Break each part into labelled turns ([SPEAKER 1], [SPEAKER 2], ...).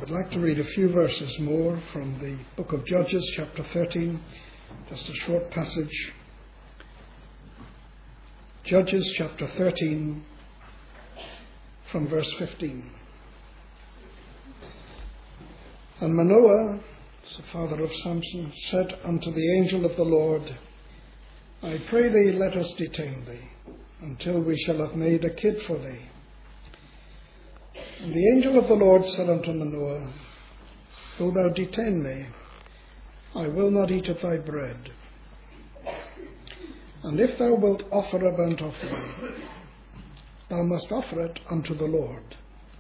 [SPEAKER 1] would like to read a few verses more from the book of Judges, chapter 13, just a short passage. Judges, chapter 13, from verse 15. And Manoah, the father of Samson, said unto the angel of the Lord, I pray thee, let us detain thee, until we shall have made a kid for thee. And the angel of the Lord said unto Manoah, Though thou detain me, I will not eat of thy bread. And if thou wilt offer a burnt offering, thou must offer it unto the Lord.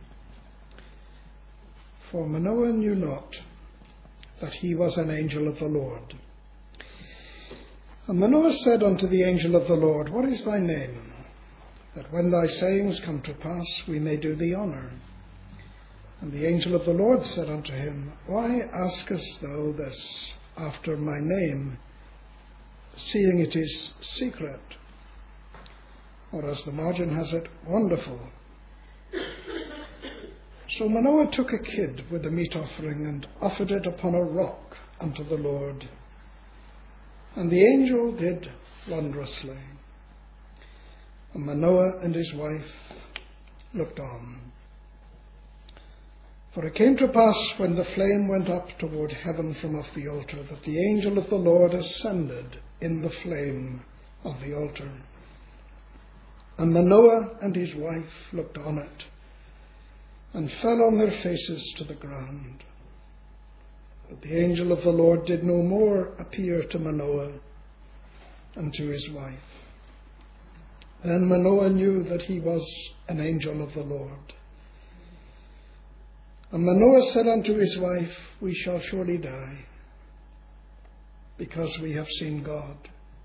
[SPEAKER 1] For Manoah knew not that he was an angel of the Lord. And Manoah said unto the angel of the Lord, What is thy name? That when thy sayings come to pass, we may do thee honour. And the angel of the Lord said unto him, Why askest thou this after my name, seeing it is secret? Or as the margin has it, wonderful. So Manoah took a kid with a meat offering and offered it upon a rock unto the Lord. And the angel did wondrously. And Manoah and his wife looked on. For it came to pass, when the flame went up toward heaven from off the altar, that the angel of the Lord ascended in the flame of the altar. And Manoah and his wife looked on it, and fell on their faces to the ground. But the angel of the Lord did no more appear to Manoah and to his wife. Then Manoah knew that he was an angel of the Lord. And Manoah said unto his wife, We shall surely die, because we have seen God.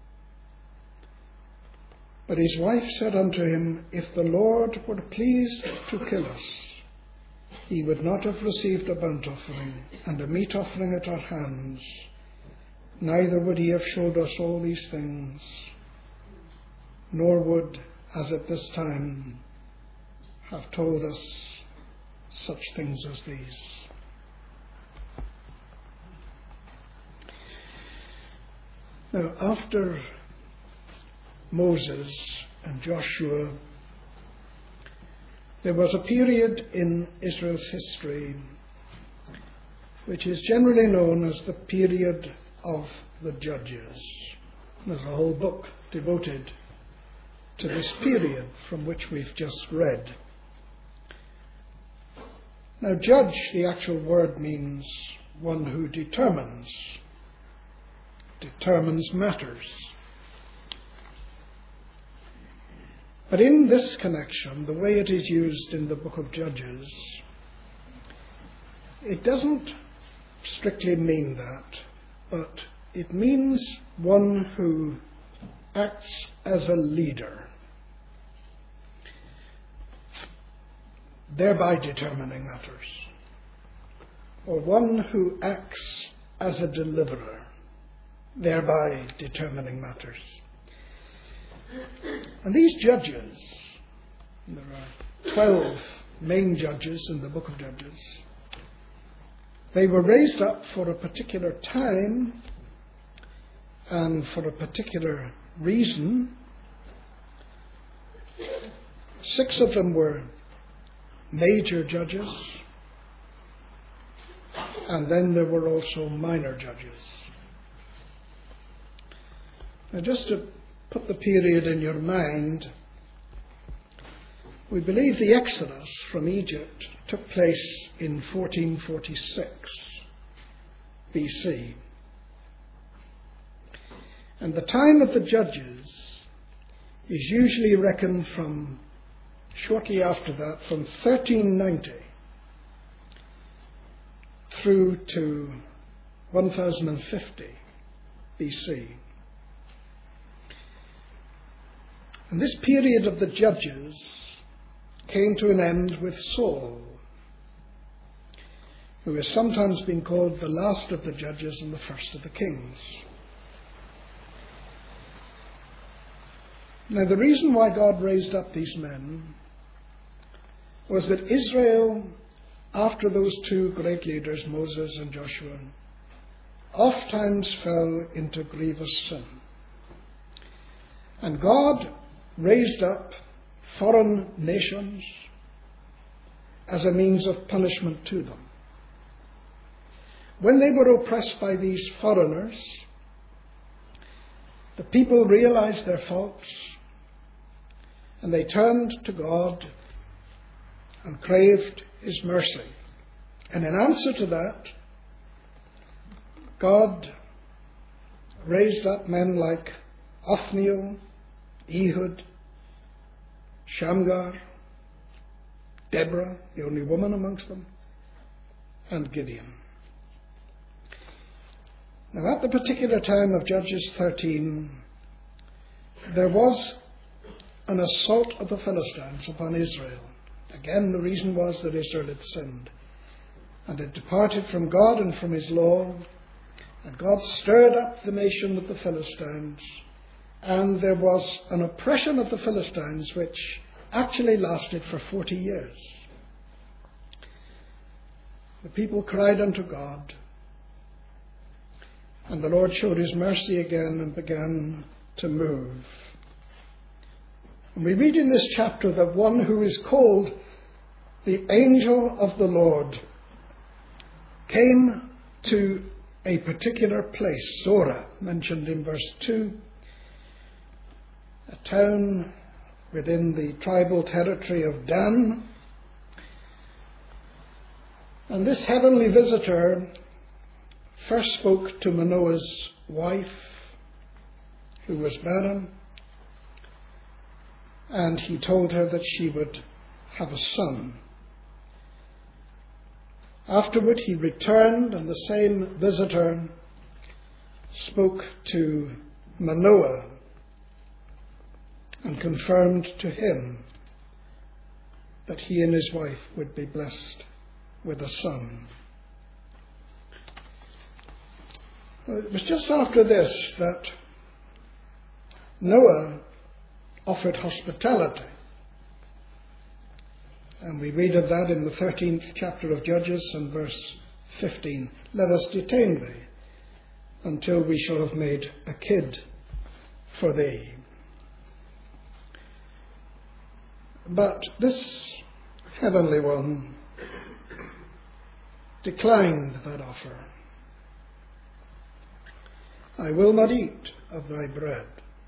[SPEAKER 1] But his wife said unto him, If the Lord were pleased to kill us, he would not have received a burnt offering and a meat offering at our hands, neither would he have showed us all these things, nor would, as at this time, have told us such things as these. Now, after Moses and Joshua, there was a period in Israel's history which is generally known as the period of the Judges. There's a whole book devoted to this period from which we've just read. Now, judge, the actual word, means one who determines matters. But in this connection, the way it is used in the book of Judges, it doesn't strictly mean that, but it means one who acts as a leader, thereby determining matters, or one who acts as a deliverer, thereby determining matters. And these judges, and there are 12 main judges in the book of Judges, they were raised up for a particular time and for a particular reason. 6 of them were major judges, and then there were also minor judges. Now, just to put the period in your mind, we believe the Exodus from Egypt took place in 1446 BC. And the time of the Judges is usually reckoned from shortly after that, from 1390 through to 1050 BC. And this period of the Judges came to an end with Saul, who has sometimes been called the last of the judges and the first of the kings. Now, the reason why God raised up these men was that Israel after those two great leaders, Moses and Joshua, oftentimes fell into grievous sin. And God raised up foreign nations as a means of punishment to them. When they were oppressed by these foreigners, the people realized their faults and they turned to God and craved His mercy. And in answer to that, God raised up men like Othniel, Ehud, Shamgar, Deborah, the only woman amongst them, and Gideon. Now, at the particular time of Judges 13, there was an assault of the Philistines upon Israel. Again, the reason was that Israel had sinned and had departed from God and from His law, and God stirred up the nation of the Philistines, and there was an oppression of the Philistines which actually lasted for 40 years. The people cried unto God, and the Lord showed His mercy again and began to move. And we read in this chapter that one who is called the angel of the Lord came to a particular place, Zorah, mentioned in verse 2, a town within the tribal territory of Dan. And this heavenly visitor first spoke to Manoah's wife, who was barren, and he told her that she would have a son. Afterward he returned, and the same visitor spoke to Manoah and confirmed to him that he and his wife would be blessed with a son. It was just after this that Noah offered hospitality. And we read of that in the 13th chapter of Judges and verse 15. Let us detain thee until we shall have made a kid for thee. But this heavenly one declined that offer. I will not eat of thy bread.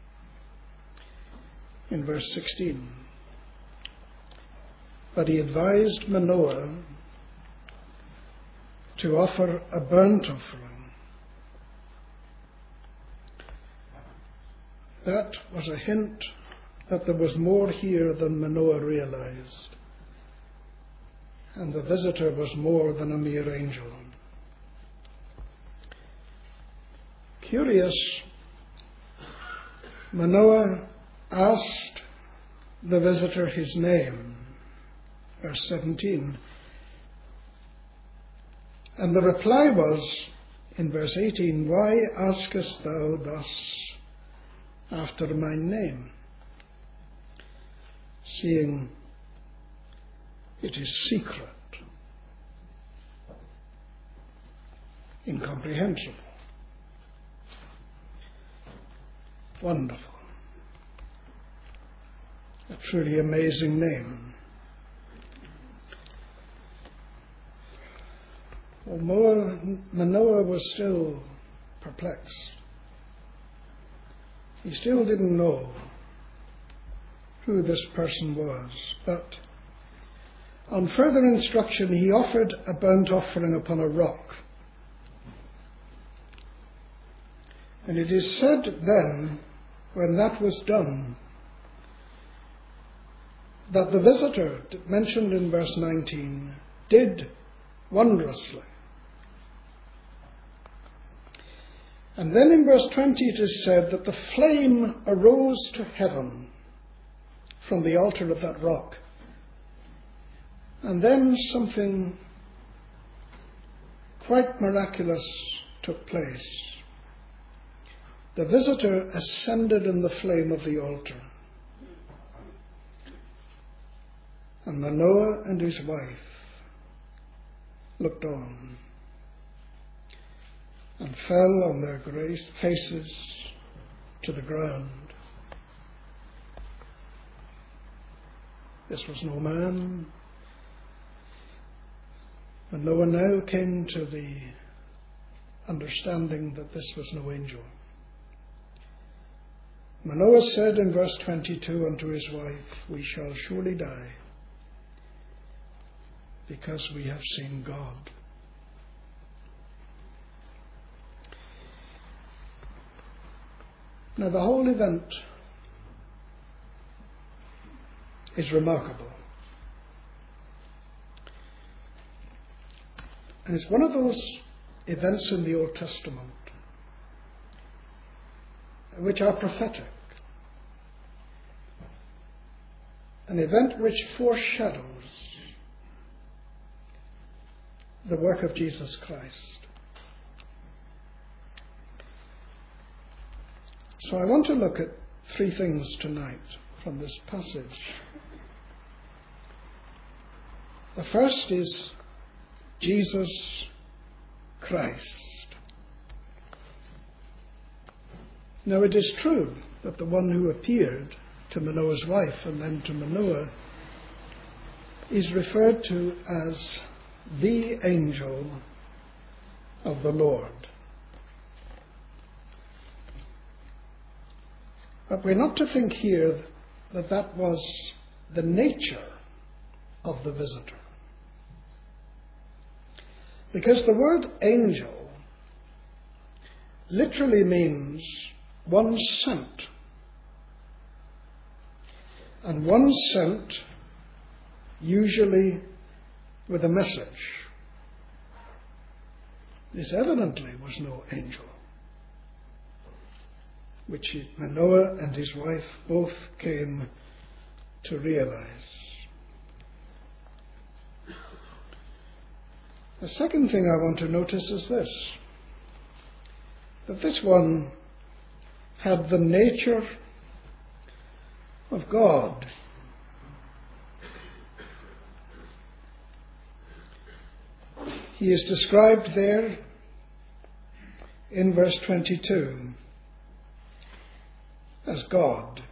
[SPEAKER 1] In verse 16. But he advised Manoah to offer a burnt offering. That was a hint that there was more here than Manoah realized. And the visitor was more than a mere angel. Curious, Manoah asked the visitor his name. Verse 17. And the reply was, in verse 18, why askest thou thus after my name, seeing it is secret, incomprehensible, wonderful, a truly amazing name. Well, Manoah was still perplexed. He still didn't know who this person was, but on further instruction he offered a burnt offering upon a rock. And it is said then, when that was done, that the visitor, mentioned in verse 19, did wondrously. And then in verse 20 it is said that the flame arose to heaven from the altar of that rock. And then something quite miraculous took place. The visitor ascended in the flame of the altar. And Manoah and his wife looked on and fell on their faces to the ground. This was no man. And Noah now came to the understanding that this was no angel. Manoah said in verse 22 unto his wife, we shall surely die, because we have seen God. Now the whole event is remarkable. And it's one of those events in the Old Testament which are prophetic. An event which foreshadows the work of Jesus Christ. So I want to look at three things tonight from this passage. The first is Jesus Christ. Now it is true that the one who appeared to Manoah's wife and then to Manoah is referred to as the angel of the Lord. But we're not to think here that that was the nature of the visitor. Because the word angel literally means one sent. And one sent usually with a message. This evidently was no angel, which Manoah and his wife both came to realize. The second thing I want to notice is this, that this one had the nature of God. He is described there in verse 22 as God.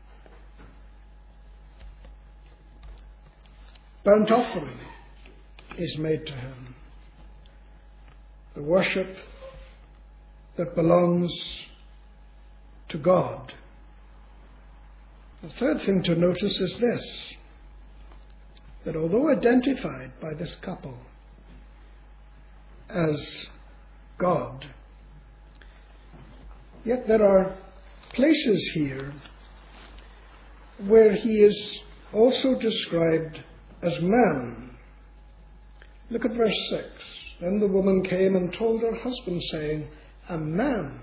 [SPEAKER 1] Burnt offering is made to him. The worship that belongs to God. The third thing to notice is this, that although identified by this couple as God, yet there are places here where he is also described as man. Look at verse 6. Then the woman came and told her husband, saying, a man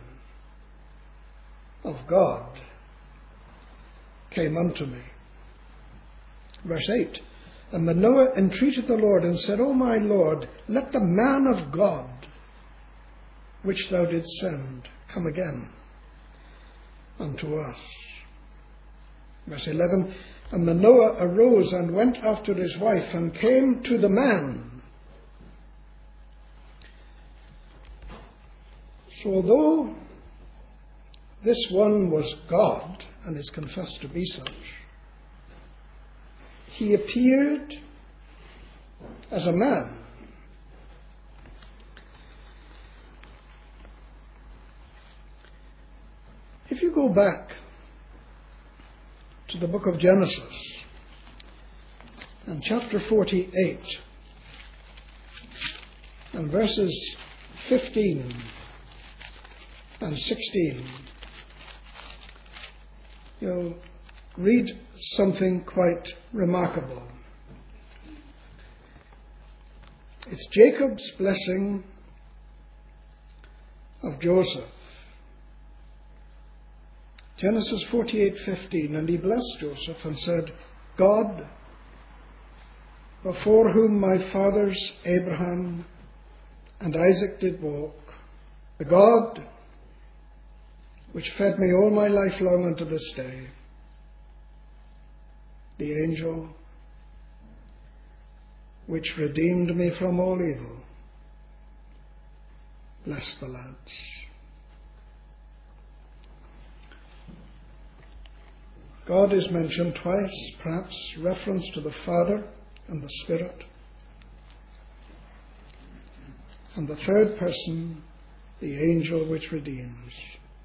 [SPEAKER 1] of God came unto me. Verse 8. And Manoah entreated the Lord and said, O my Lord, let the man of God, which thou didst send, come again unto us. Verse 11. And Manoah arose and went after his wife and came to the man. So although this one was God and is confessed to be such, he appeared as a man. If you go back to the book of Genesis and chapter 48 and verses 15 and 16, you'll read something quite remarkable. It's Jacob's blessing of Joseph. Genesis 48:15, and he blessed Joseph and said, God, before whom my fathers Abraham and Isaac did walk, the God which fed me all my life long unto this day, the angel which redeemed me from all evil, Bless the lads. God is mentioned twice, perhaps reference to the Father and the Spirit. And the third person, the angel which redeems.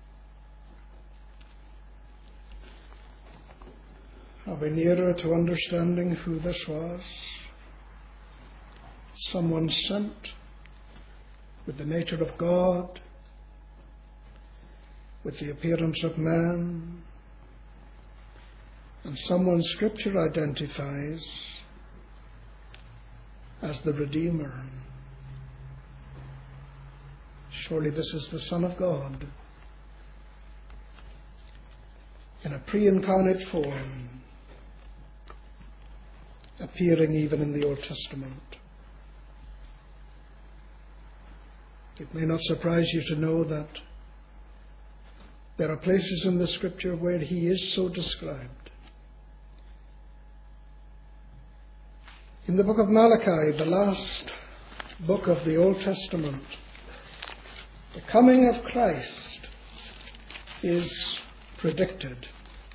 [SPEAKER 1] Are we nearer to understanding who this was? Someone sent with the nature of God, with the appearance of man, and someone Scripture identifies as the Redeemer. Surely this is the Son of God in a pre-incarnate form, appearing even in the Old Testament. It may not surprise you to know that there are places in the Scripture where he is so described. In the book of Malachi, the last book of the Old Testament, the coming of Christ is predicted.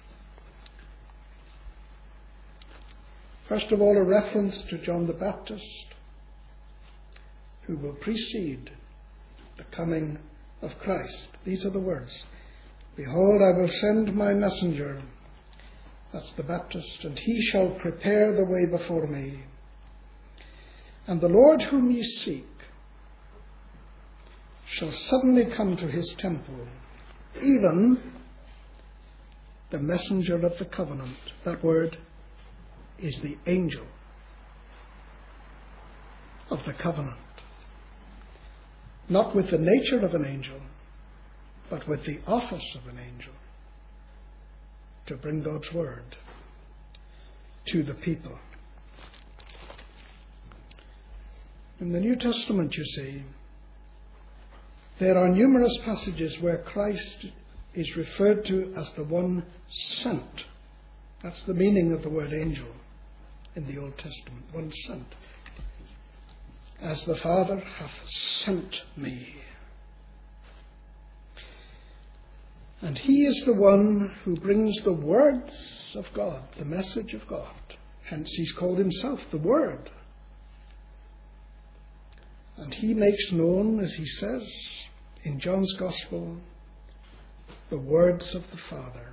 [SPEAKER 1] First of all, a reference to John the Baptist, who will precede the coming of Christ. These are the words. Behold, I will send my messenger, that's the Baptist, and he shall prepare the way before me. And the Lord whom ye seek shall suddenly come to his temple, even the messenger of the covenant. That word is the angel of the covenant. Not with the nature of an angel, but with the office of an angel, to bring God's word to the people. In the New Testament, you see, there are numerous passages where Christ is referred to as the one sent. That's the meaning of the word angel in the Old Testament, one sent. As the Father hath sent me. And he is the one who brings the words of God, the message of God. Hence he's called himself the Word. And he makes known, as he says in John's Gospel, the words of the Father.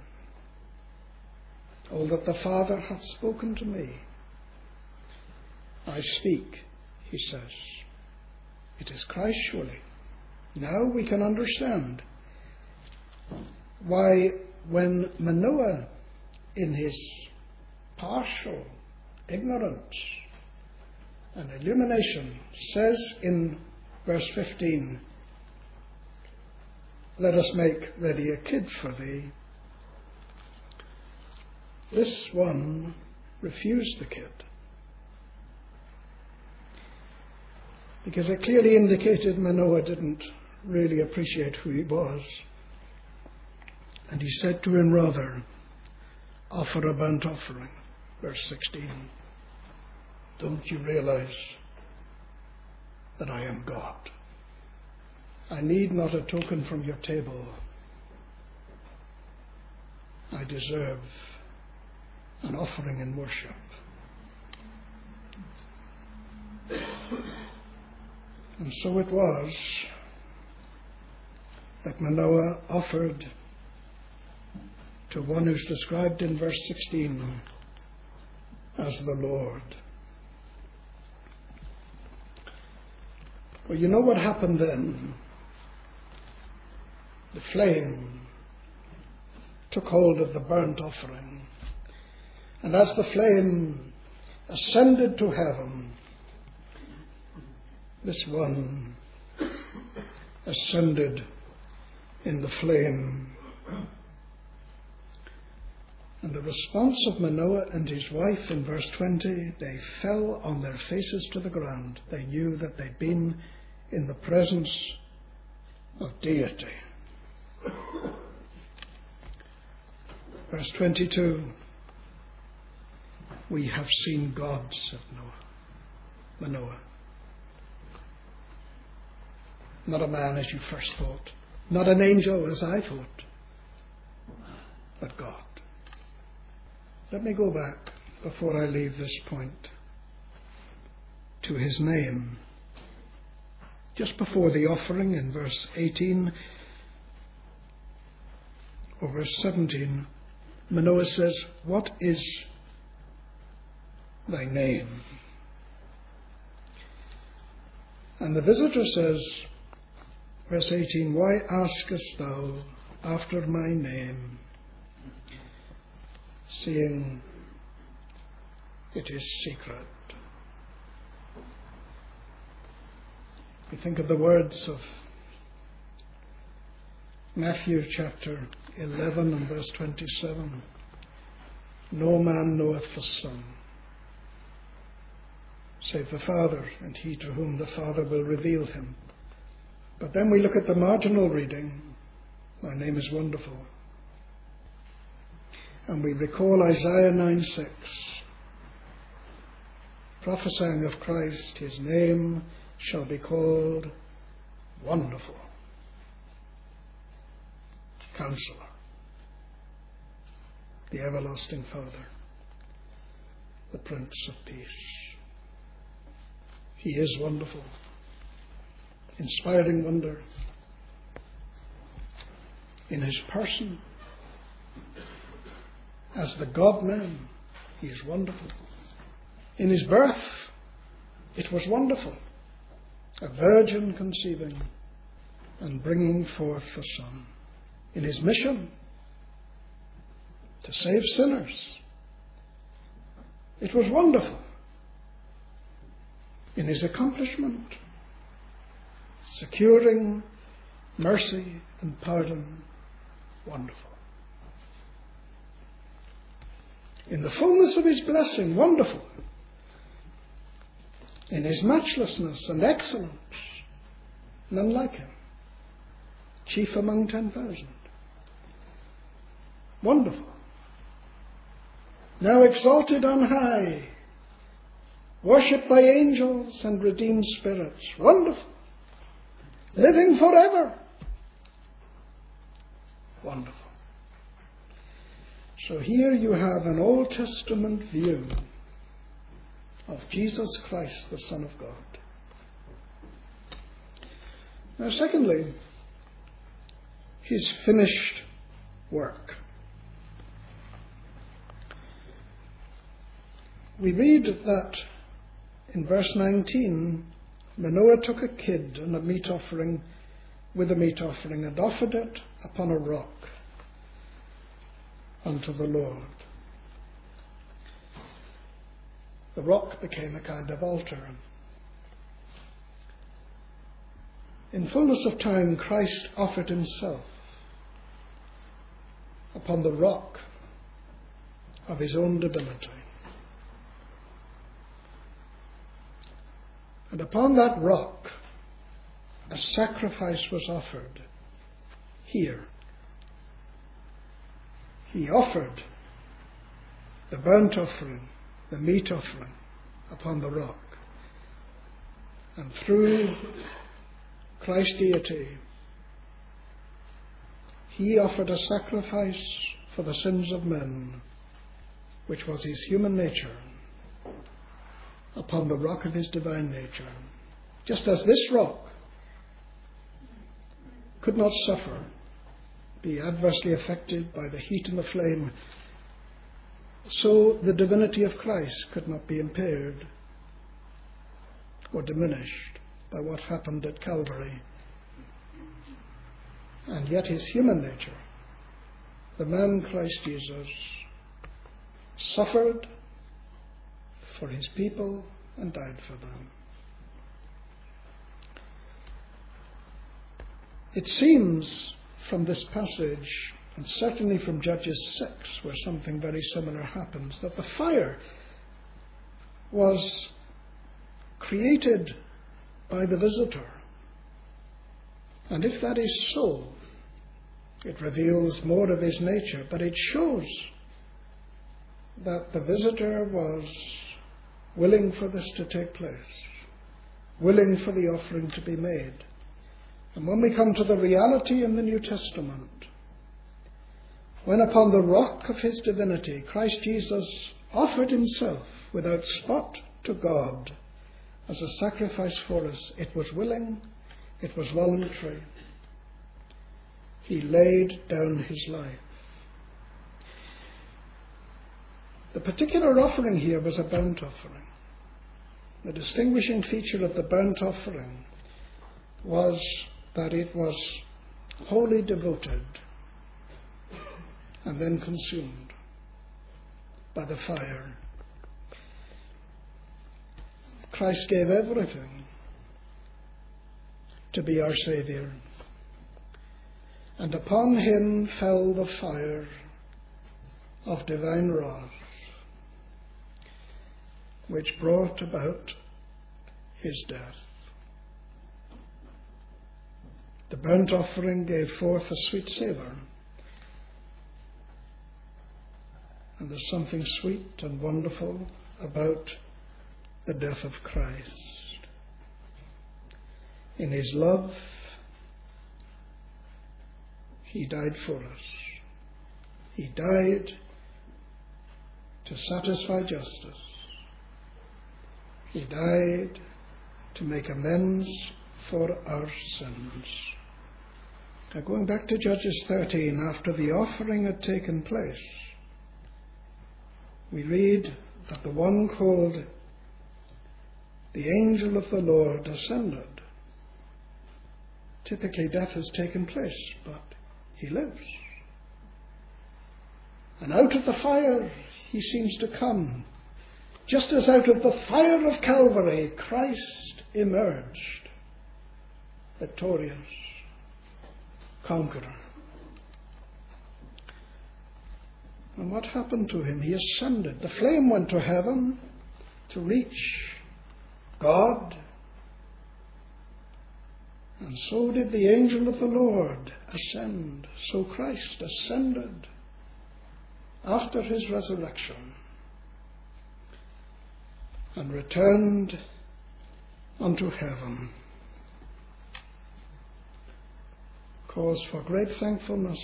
[SPEAKER 1] All that the Father hath spoken to me, I speak, he says. It is Christ, surely. Now we can understand why when Manoah, in his partial ignorance and illumination, says in verse 15, let us make ready a kid for thee, this one refused the kid, because it clearly indicated Manoah didn't really appreciate who he was. And he said to him, rather, offer a burnt offering. Verse 16. Don't you realize that I am God? I need not a token from your table. I deserve an offering in worship. And so it was that Manoah offered to one who's described in verse 16 as the Lord. Well, you know what happened then? The flame took hold of the burnt offering. And as the flame ascended to heaven, this one ascended in the flame. And the response of Manoah and his wife in verse 20, they fell on their faces to the ground. They knew that they'd been in the presence of deity. Verse 22, we have seen God, said Manoah. Not a man as you first thought, not an angel as I thought, but God. Let me go back before I leave this point to his name. Just before the offering in verse 18 or verse 17, Manoah says, "What is thy name?" And the visitor says, verse 18, "Why askest thou after my name, seeing it is secret?" We think of the words of Matthew chapter 11 and verse 27. "No man knoweth the Son, save the Father, and he to whom the Father will reveal him." But then we look at the marginal reading, "My name is wonderful." And we recall Isaiah 9:6, prophesying of Christ, "His name shall be called Wonderful, Counselor, the Everlasting Father, the Prince of Peace." He is wonderful, inspiring wonder in his person. As the God-man, he is wonderful. In his birth, it was wonderful. A virgin conceiving and bringing forth a son. In his mission, to save sinners, it was wonderful. In his accomplishment, securing mercy and pardon, wonderful. In the fullness of his blessing, wonderful. In his matchlessness and excellence, none like him. Chief among 10,000. Wonderful. Now exalted on high, worshipped by angels and redeemed spirits. Wonderful. Living forever. Wonderful. So here you have an Old Testament view of Jesus Christ, the Son of God. Now, secondly, his finished work. We read that in verse 19, Manoah took a kid and a meat offering with a meat offering and offered it upon a rock unto the Lord. The rock became a kind of altar. In fullness of time, Christ offered himself upon the rock of his own divinity. And upon that rock, a sacrifice was offered here. He offered the burnt offering, the meat offering, upon the rock. And through Christ's deity, he offered a sacrifice for the sins of men, which was his human nature, upon the rock of his divine nature. Just as this rock could not suffer, be adversely affected by the heat and the flame, so the divinity of Christ could not be impaired or diminished by what happened at Calvary. And yet his human nature, the man Christ Jesus, suffered for his people and died for them. It seems from this passage, and certainly from Judges 6, where something very similar happens, that the fire was created by the visitor. And if that is so, it reveals more of his nature, but it shows that the visitor was willing for this to take place, willing for the offering to be made, And when we come to the reality in the New Testament, when upon the rock of his divinity, Christ Jesus offered himself without spot to God as a sacrifice for us, it was willing, it was voluntary. He laid down his life. The particular offering here was a burnt offering. The distinguishing feature of the burnt offering was that it was wholly devoted and then consumed by the fire. Christ gave everything to be our Saviour, and upon him fell the fire of divine wrath, which brought about his death. The burnt offering gave forth a sweet savour, and there's something sweet and wonderful about the death of Christ. In his love, he died for us. He died to satisfy justice. He died to make amends for our sins. Now, going back to Judges 13, after the offering had taken place, we read that the one called the angel of the Lord ascended. Typically, death has taken place, but he lives. And out of the fire he seems to come. Just as out of the fire of Calvary, Christ emerged victorious, conqueror. And what happened to him? He ascended. The flame went to heaven to reach God. And so did the angel of the Lord ascend. So Christ ascended after his resurrection and returned unto heaven. Cause for great thankfulness,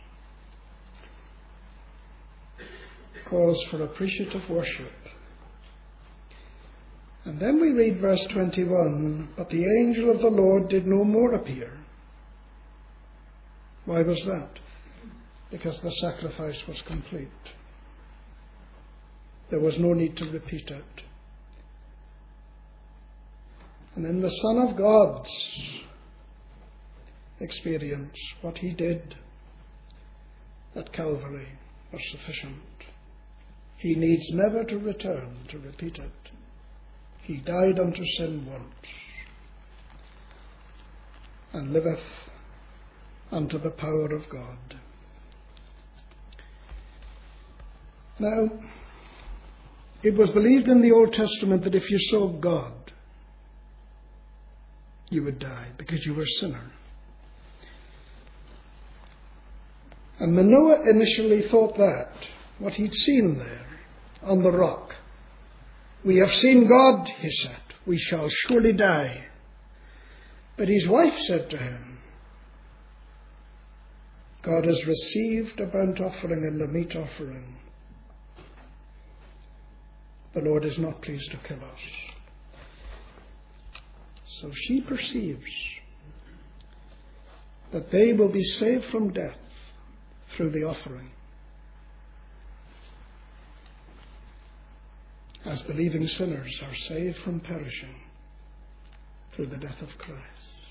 [SPEAKER 1] cause for appreciative worship. And then we read verse 21, but the angel of the Lord did no more appear. Why was that? Because the sacrifice was complete. There was no need to repeat it. And in the Son of God's experience, what he did at Calvary was sufficient. He needs never to return to repeat it. He died unto sin once, and liveth unto the power of God. Now, it was believed in the Old Testament that if you saw God, you would die because you were a sinner. And Manoah initially thought that, what he'd seen there on the rock. We have seen God, he said. We shall surely die. But his wife said to him, God has received a burnt offering and a meat offering. The Lord is not pleased to kill us. So she perceives that they will be saved from death through the offering, as believing sinners are saved from perishing through the death of Christ.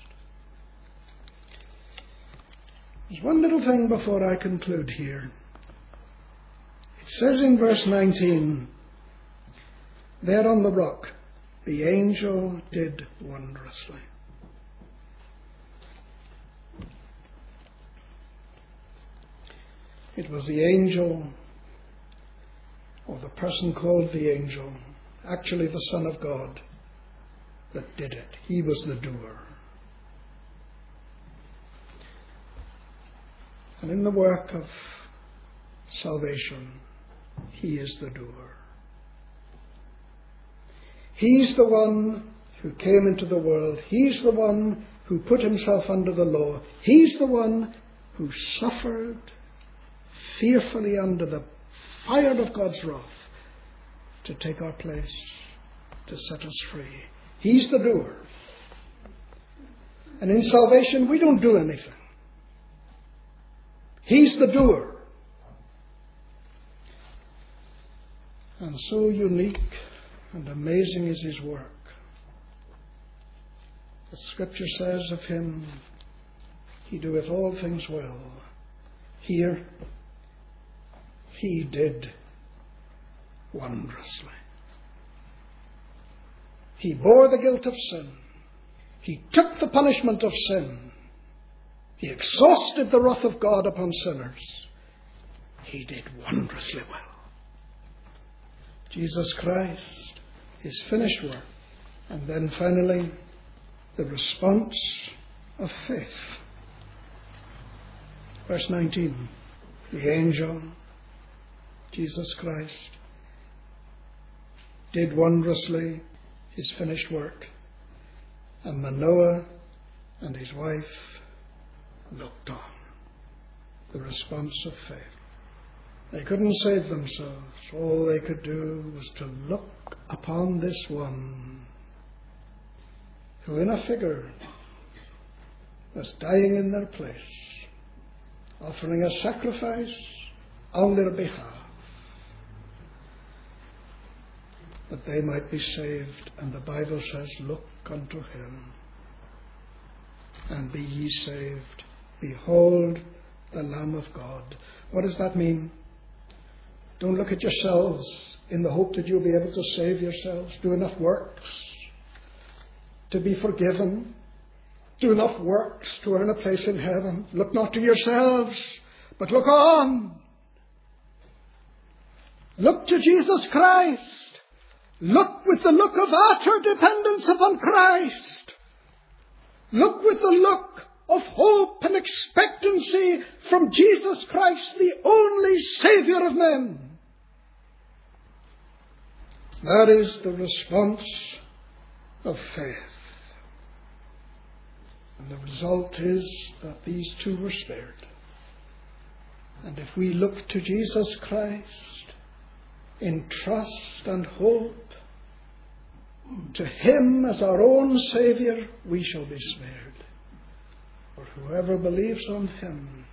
[SPEAKER 1] There's one little thing before I conclude here. It says in verse 19, there on the rock, the angel did wondrously. It was the angel, or the person called the angel, actually the Son of God, that did it. He was the doer. And in the work of salvation, he is the doer. He's the one who came into the world. He's the one who put himself under the law. He's the one who suffered fearfully under the fire of God's wrath to take our place, to set us free. He's the doer. And in salvation, we don't do anything. He's the doer. And so unique and amazing is his work. The Scripture says of him, he doeth all things well. Here, he did wondrously. He bore the guilt of sin. He took the punishment of sin. He exhausted the wrath of God upon sinners. He did wondrously well. Jesus Christ, his finished work. And then finally, the response of faith. Verse 19, the angel, Jesus Christ, did wondrously his finished work. And Manoah and his wife looked on. The response of faith. They couldn't save themselves. All they could do was to look upon this one who in a figure was dying in their place, offering a sacrifice on their behalf, that they might be saved. And the Bible says, look unto him, and be ye saved. Behold the Lamb of God. What does that mean? Don't look at yourselves in the hope that you'll be able to save yourselves. Do enough works to be forgiven. Do enough works to earn a place in heaven. Look not to yourselves, but look on. Look to Jesus Christ. Look with the look of utter dependence upon Christ. Look with the look of hope and expectancy from Jesus Christ, the only Saviour of men. That is the response of faith. And the result is that these two were spared. And if we look to Jesus Christ in trust and hope, to him as our own Saviour, we shall be spared. For whoever believes on him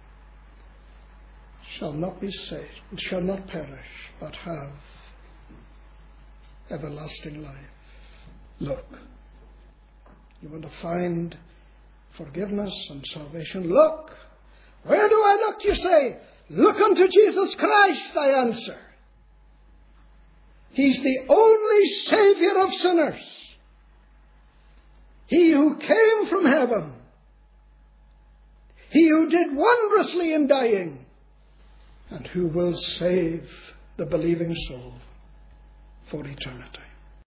[SPEAKER 1] shall not be saved, shall not perish, but have everlasting life. Look. You want to find forgiveness and salvation? Look. Where do I look, you say? Look unto Jesus Christ, I answer. He's the only Saviour of sinners. He who came from heaven. He who did wondrously in dying, and who will save the believing soul for eternity.